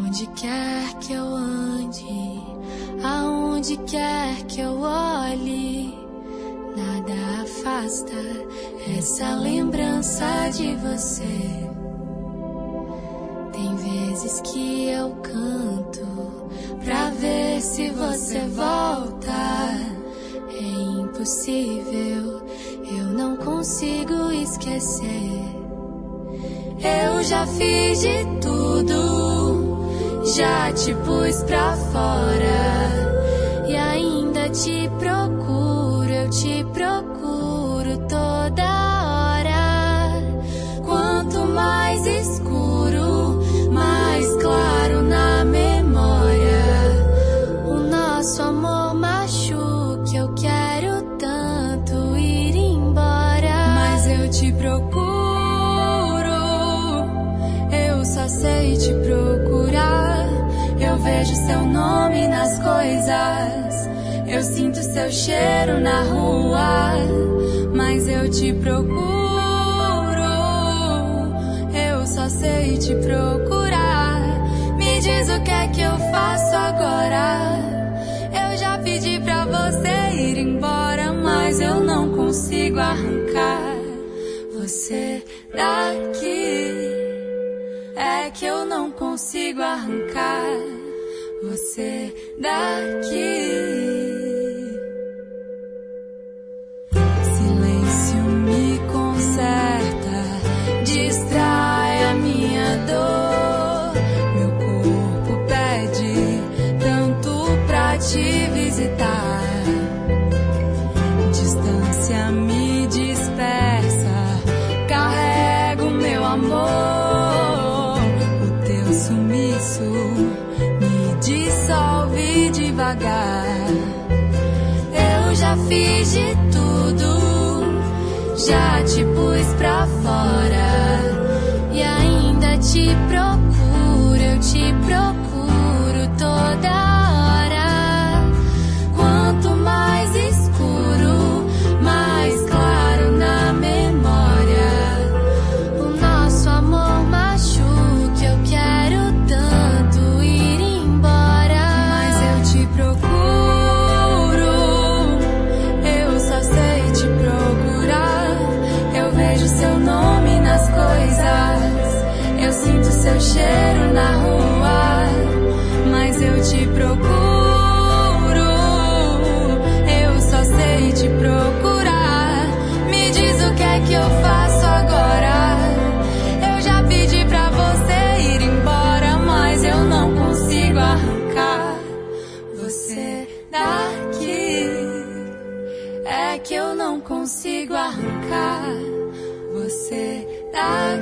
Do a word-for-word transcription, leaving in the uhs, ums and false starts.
Onde quer que eu ande, aonde quer que eu olhe, nada afasta essa lembrança de você. Tem vezes que eu canto pra ver se você volta. É impossível, eu não consigo esquecer. Eu já fiz de tudo, já te pus pra fora e ainda te procuro, eu te procuro toda hora. Quanto mais escuro, mais claro na memória, o nosso amor machuca, eu quero tanto ir embora. Mas eu te procuro, eu só sei te procurar. Eu vejo seu nome nas coisas, eu sinto seu cheiro na rua. Mas eu te procuro, eu só sei te procurar. Me diz o que é que eu faço agora. Eu já pedi pra você ir embora, mas eu não consigo arrancar você daqui. É que eu não consigo arrancar você daqui. Silêncio me conserta, distrai a minha dor. Meu corpo pede tanto pra te visitar. Distância me dispersa, carrego meu amor. Sumiço me dissolve devagar. Eu já fiz de tudo, já te pus pra fora e ainda te procuro, eu te procuro toda hora. Quanto mais escuro, mais claro na memória, o nosso amor machuca. Eu sinto seu cheiro na rua, mas eu te procuro, eu só sei te procurar. Me diz o que é que eu faço agora. Eu já pedi pra você ir embora, mas eu não consigo arrancar você daqui. É que eu não consigo arrancar você daqui.